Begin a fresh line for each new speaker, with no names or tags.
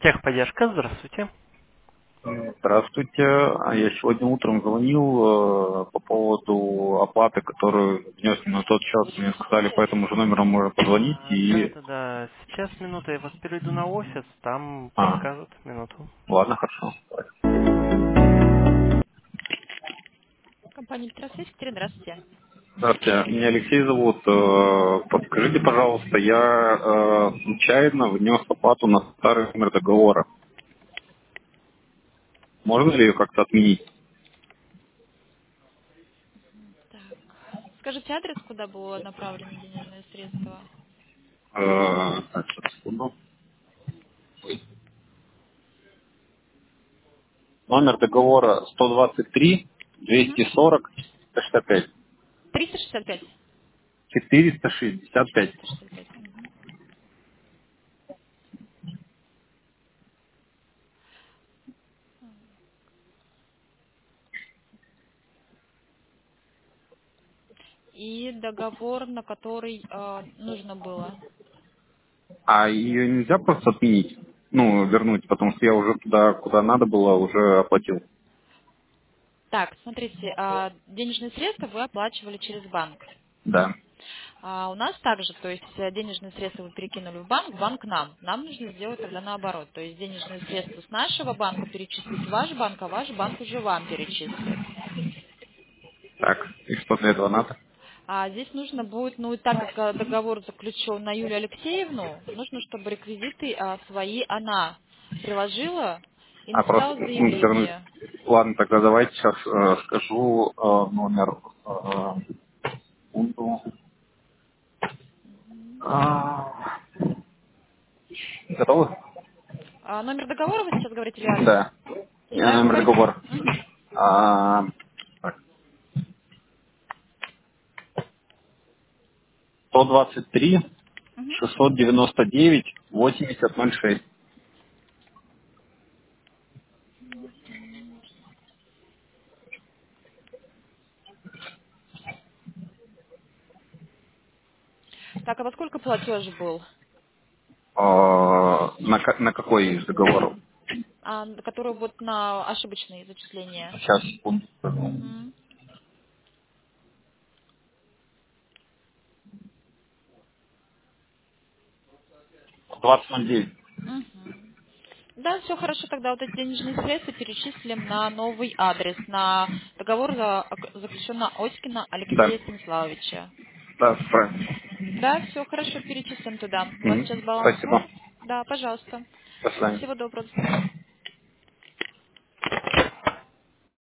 Техподдержка, здравствуйте.
Здравствуйте. Я сегодня утром звонил по поводу оплаты, которую внес на тот счет. Мне сказали, по этому же номеру можно позвонить
Да,
и...
да, да. Сейчас минута, я вас перейду на офис, там
А,
подскажут минуту.
ладно, хорошо.
Компания Петросвязь, Екатерина, здравствуйте.
Здравствуйте, меня Алексей зовут. Подскажите, пожалуйста, я случайно внес оплату на старый номер договора. Можно ли ее как-то отменить?
Так, скажите адрес, куда было направлено денежные средства?
Так, сейчас, секунду. Номер договора 123
Угу.
240 65
365.
465.
465. Угу. И договор, на который нужно было.
А ее нельзя просто отменить? Ну, вернуть, потому что я уже туда, куда надо было, уже оплатил.
Так, смотрите, денежные средства вы оплачивали через банк.
Да.
А у нас также, то есть денежные средства вы перекинули в банк нам. Нам нужно сделать тогда наоборот. То есть денежные средства с нашего банка перечислить в ваш банк, а ваш банк уже вам перечислит.
Так, и что для этого надо?
А здесь нужно будет, ну и так как договор заключен на Юлию Алексеевну, нужно, чтобы реквизиты свои она приложила и
А просто
написала
вернуть.
заявление.
Ладно, тогда давайте сейчас скажу номер. Секунду. А, Готовы?
Номер договора вы сейчас говорите или адрес?
Да.
Да,
Номер
говорите.
договора.
Мгм.
А, так, 123
Мгм.
699 8006.
Так, а во сколько платеж был?
На какой из договоров?
Который вот на ошибочные зачисления.
Сейчас, секунду.
Мгм.
2009.
Мгм. Да, все хорошо, тогда вот эти денежные средства перечислим на новый адрес, на договор заключен на Оськина
Да.
Алексея Станиславовича.
Да, правильно.
Да, все хорошо, перечислим туда. У вас
Мгм.
сейчас баланс свой?
Спасибо.
Да, пожалуйста.
До свидания.
Всего доброго, до свидания.